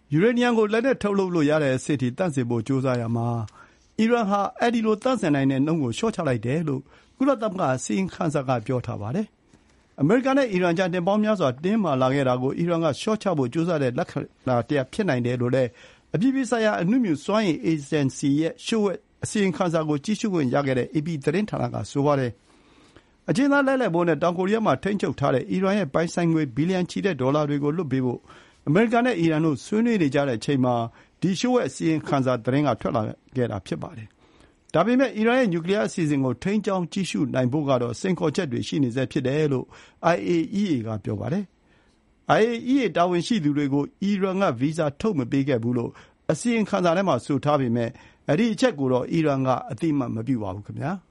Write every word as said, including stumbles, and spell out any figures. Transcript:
ယူရေနီယံကိုလက်နက်ထုတ်လုပ်လို့ရတဲ့အဆင့်ထိသန့်စင်ဖို့ကြိုးစားရာမှာအီရန်ဟာအဲဒီလိုသန့်စင်နိုင်တဲ့နှုန်းကိုလျှော့ချလိုက်တယ်လို့ကုလသမဂ္ဂအစီရင်ခံစာကပြောထားပါတယ်။အမေရိကန်နဲ့အီရန်ကြားနှစ်ပေါင်းများစွာတင်းမာလာခဲ့တာကိုအီရန်ကလျှော့ချဖို့ကြိုးစားတဲ့လက္ခဏာတရပ်ဖြစ်နိုင်တယ်လို့လည်းအပြည်ပြည်ဆိုင်ရာအနုမြူစွမ်းအင်အေဂျင်စီရဲ့လျှို့ဝှက်အစီရင်ခံစာကိုကြည့်ရှုခွင့်ရခဲ့တဲ့ အေပီ သတင်းဌာနကဆိုပါတယ်။အကျဉ်းသားလဲလှယ်ဖို့နဲ့တောင်ကိုရီးယားမှာထိန်းချုပ်ထားတဲ့အီရန်ရဲ့ပိုင်ဆိုင်ငွေဘီလီယံချီတဲ့ဒေါ်လာတွေကိုလွှတ်ပေးဖို့အမေရိကန်နဲ့အီရန်တို့ဆွေးနွေးနေကြတဲ့အချိန်မှာဒီလျှို့ဝှက်အစီရင်ခံစာသတင်းကထွက်လာခဲ့တာဖြစ်ပါတယ်။ဒါပေမဲ့အီရန်ရဲ့နျူကလီးယားအစီအစဉ်ကိုထိန်းကျောင်းကြည့်ရှုနိုင်ဖို့ကတော့စိန်ခေါ်ချက်တွေရှိနေဆဲဖြစ်တယ်လို့ အိုင် အေ အီး အေ ကပြောပါတယ်။ အိုင် အေ အီး အေ တာဝန်ရှိသူတွေကိုအီရန်ကဗီဇာထုတ်မပေးခဲ့ဘူးလို့အစီရင်ခံစာထဲမှာဆိုထားပေမဲ့အဲဒီအချက်ကိုတော့အီရန်ကအသိအမှတ်မပြုပါဘူးခင်ဗျာ။